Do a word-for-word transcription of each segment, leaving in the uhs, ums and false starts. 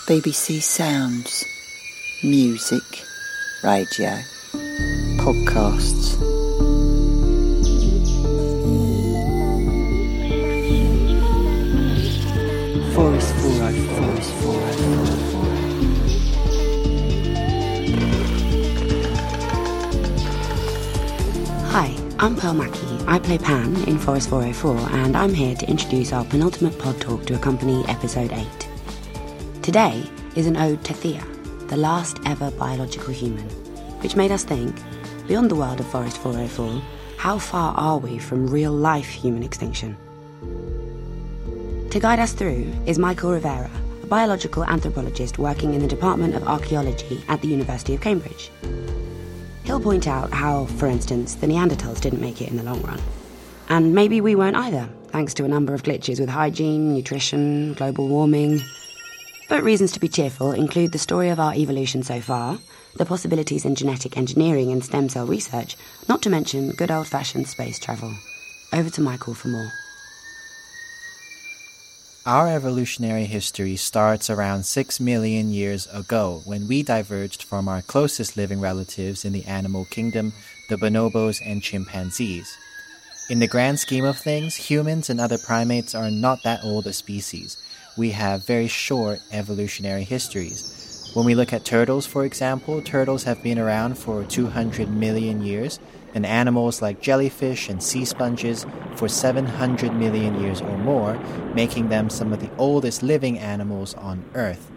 B B C Sounds, music, radio, podcasts. Forest four oh four, Forest four oh four. Hi, I'm Pearl Mackie. I play Pan in Forest four oh four, and I'm here to introduce our penultimate pod talk to accompany episode eight. Today is an ode to Thea, the last ever biological human, which made us think, beyond the world of Forest four oh four, how far are we from real-life human extinction? To guide us through is Michael Rivera, a biological anthropologist working in the Department of Archaeology at the University of Cambridge. He'll point out how, for instance, the Neanderthals didn't make it in the long run. And maybe we won't either, thanks to a number of glitches with hygiene, nutrition, global warming. But reasons to be cheerful include the story of our evolution so far, the possibilities in genetic engineering and stem cell research, not to mention good old-fashioned space travel. Over to Michael for more. Our evolutionary history starts around six million years ago, when we diverged from our closest living relatives in the animal kingdom, the bonobos and chimpanzees. In the grand scheme of things, humans and other primates are not that old a species. We have very short evolutionary histories. When we look at turtles, for example, turtles have been around for two hundred million years, and animals like jellyfish and sea sponges for seven hundred million years or more, making them some of the oldest living animals on Earth.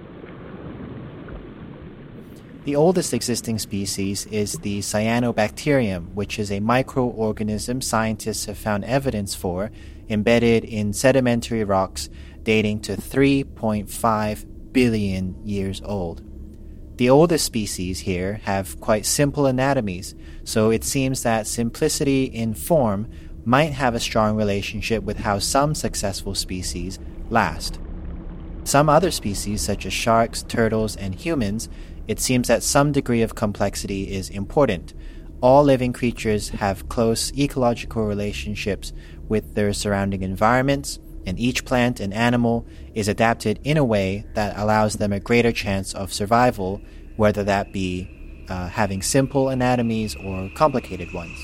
The oldest existing species is the cyanobacterium, which is a microorganism scientists have found evidence for embedded in sedimentary rocks dating to three point five billion years old. The oldest species here have quite simple anatomies, so it seems that simplicity in form might have a strong relationship with how some successful species last. Some other species, such as sharks, turtles, and humans, it seems that some degree of complexity is important. All living creatures have close ecological relationships with their surrounding environments, and each plant and animal is adapted in a way that allows them a greater chance of survival, whether that be uh, having simple anatomies or complicated ones.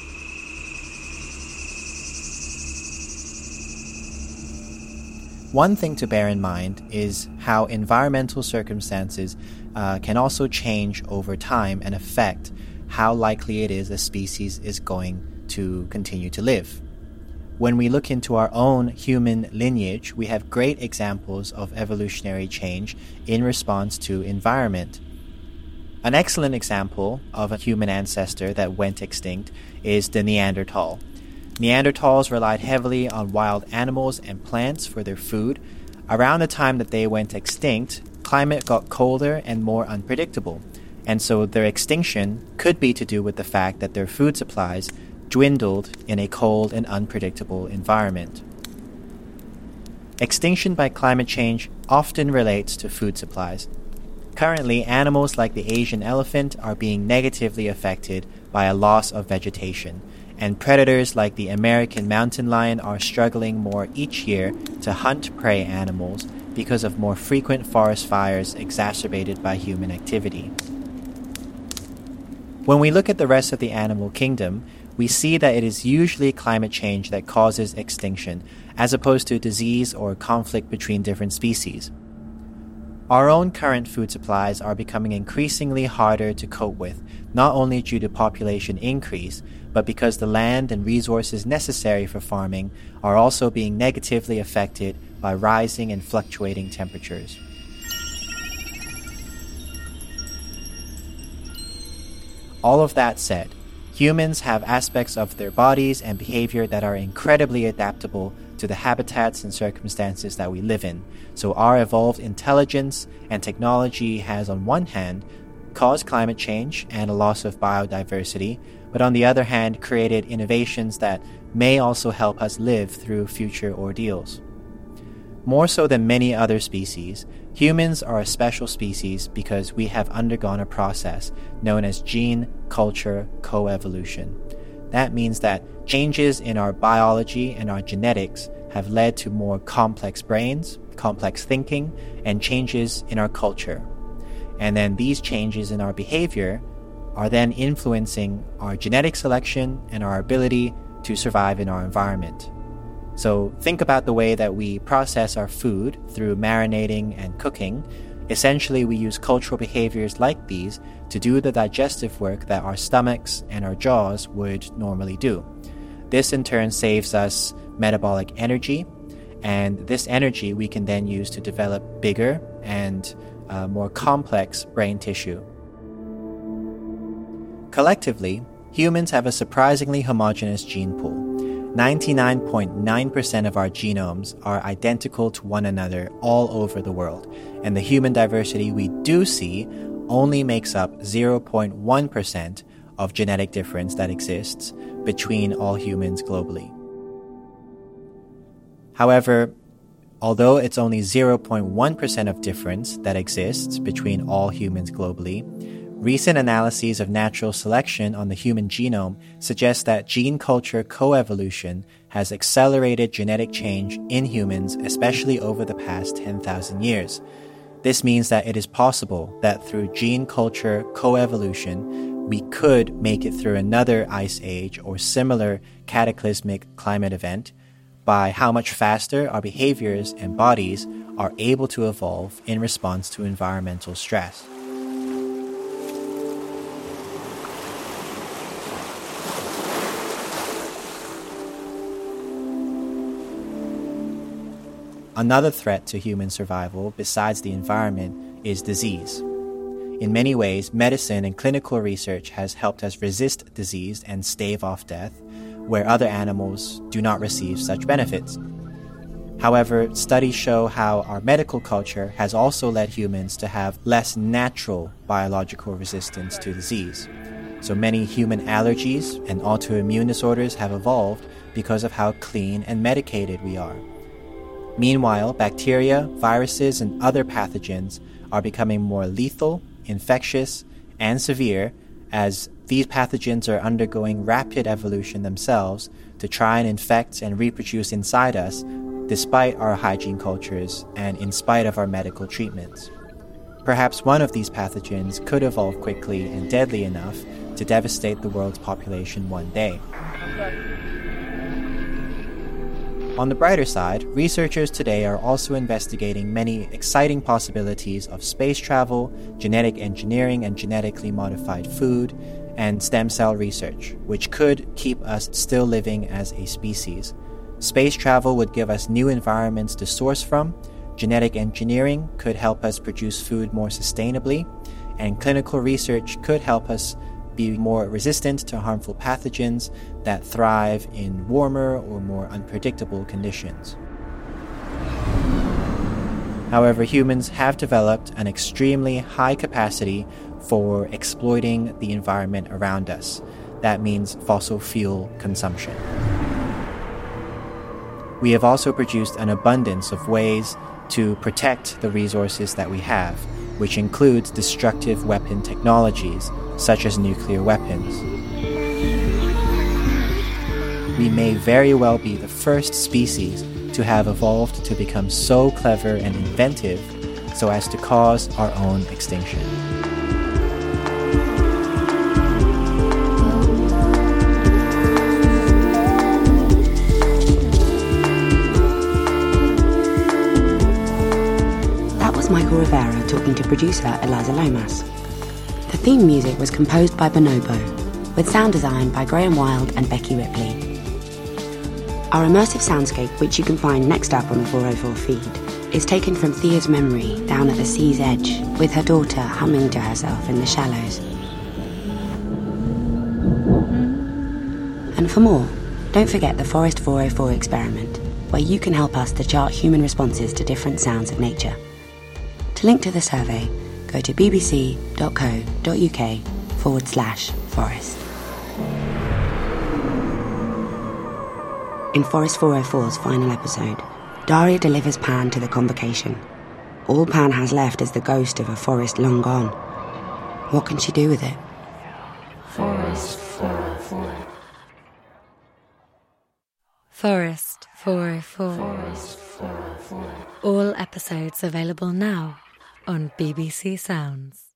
One thing to bear in mind is how environmental circumstances uh, can also change over time and affect how likely it is a species is going to continue to live. When we look into our own human lineage, we have great examples of evolutionary change in response to environment. An excellent example of a human ancestor that went extinct is the Neanderthal. Neanderthals relied heavily on wild animals and plants for their food. Around the time that they went extinct, climate got colder and more unpredictable, and so their extinction could be to do with the fact that their food supplies dwindled in a cold and unpredictable environment. Extinction by climate change often relates to food supplies. Currently, animals like the Asian elephant are being negatively affected by a loss of vegetation, and predators like the American mountain lion are struggling more each year to hunt prey animals because of more frequent forest fires exacerbated by human activity. When we look at the rest of the animal kingdom, we see that it is usually climate change that causes extinction, as opposed to disease or conflict between different species. Our own current food supplies are becoming increasingly harder to cope with, not only due to population increase, but because the land and resources necessary for farming are also being negatively affected by rising and fluctuating temperatures. All of that said, humans have aspects of their bodies and behavior that are incredibly adaptable to the habitats and circumstances that we live in. So our evolved intelligence and technology has, on one hand, caused climate change and a loss of biodiversity, but on the other hand, created innovations that may also help us live through future ordeals. More so than many other species, humans are a special species because we have undergone a process known as gene-culture coevolution. That means that changes in our biology and our genetics have led to more complex brains, complex thinking, and changes in our culture. And then these changes in our behavior are then influencing our genetic selection and our ability to survive in our environment. So think about the way that we process our food through marinating and cooking. Essentially, we use cultural behaviors like these to do the digestive work that our stomachs and our jaws would normally do. This in turn saves us metabolic energy, and this energy we can then use to develop bigger and uh, more complex brain tissue. Collectively, humans have a surprisingly homogeneous gene pool. ninety-nine point nine percent of our genomes are identical to one another all over the world, and the human diversity we do see only makes up zero point one percent of genetic difference that exists between all humans globally. However, although it's only zero point one percent of difference that exists between all humans globally, recent analyses of natural selection on the human genome suggest that gene culture coevolution has accelerated genetic change in humans, especially over the past ten thousand years. This means that it is possible that through gene culture coevolution, we could make it through another ice age or similar cataclysmic climate event by how much faster our behaviors and bodies are able to evolve in response to environmental stress. Another threat to human survival, besides the environment, is disease. In many ways, medicine and clinical research has helped us resist disease and stave off death, where other animals do not receive such benefits. However, studies show how our medical culture has also led humans to have less natural biological resistance to disease. So many human allergies and autoimmune disorders have evolved because of how clean and medicated we are. Meanwhile, bacteria, viruses, and other pathogens are becoming more lethal, infectious, and severe as these pathogens are undergoing rapid evolution themselves to try and infect and reproduce inside us despite our hygiene cultures and in spite of our medical treatments. Perhaps one of these pathogens could evolve quickly and deadly enough to devastate the world's population one day. On the brighter side, researchers today are also investigating many exciting possibilities of space travel, genetic engineering and genetically modified food, and stem cell research, which could keep us still living as a species. Space travel would give us new environments to source from, genetic engineering could help us produce food more sustainably, and clinical research could help us be more resistant to harmful pathogens that thrive in warmer or more unpredictable conditions. However, humans have developed an extremely high capacity for exploiting the environment around us. That means fossil fuel consumption. We have also produced an abundance of ways to protect the resources that we have, which includes destructive weapon technologies, such as nuclear weapons. We may very well be the first species to have evolved to become so clever and inventive so as to cause our own extinction. That was Michael Rivera talking to producer Eliza Lomas. The theme music was composed by Bonobo, with sound design by Graham Wild and Becky Ripley. Our immersive soundscape, which you can find next up on the four oh four feed, is taken from Thea's memory down at the sea's edge, with her daughter humming to herself in the shallows. And for more, don't forget the Forest four oh four experiment, where you can help us to chart human responses to different sounds of nature. To link to the survey, go to bbc.co.uk forward slash forest. In Forest four oh four's final episode, Daria delivers Pan to the convocation. All Pan has left is the ghost of a forest long gone. What can she do with it? Forest four oh four. Forest four oh four. All episodes available now on B B C Sounds.